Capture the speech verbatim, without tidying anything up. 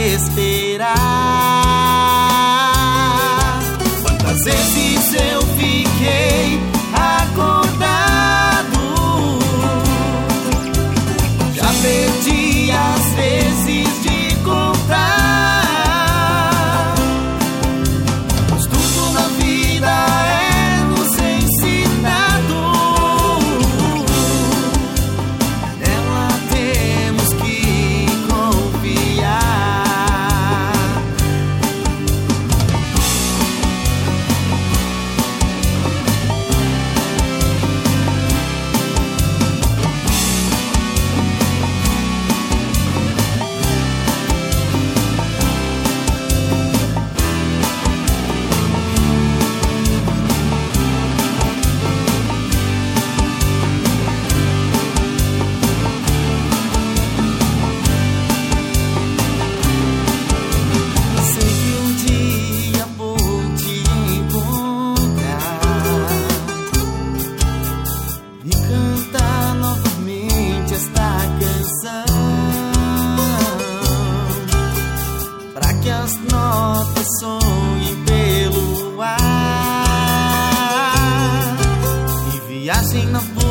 esperar. Quantas vezes eu fiquei acordado, já perdi as vezes de contar. Mas tudo na vida é nos ensinado, nela temos que confiar. Sei que um dia vou te encontrar e cantar novamente esta canção, pra que as notas sonhem pelo ar e viajem na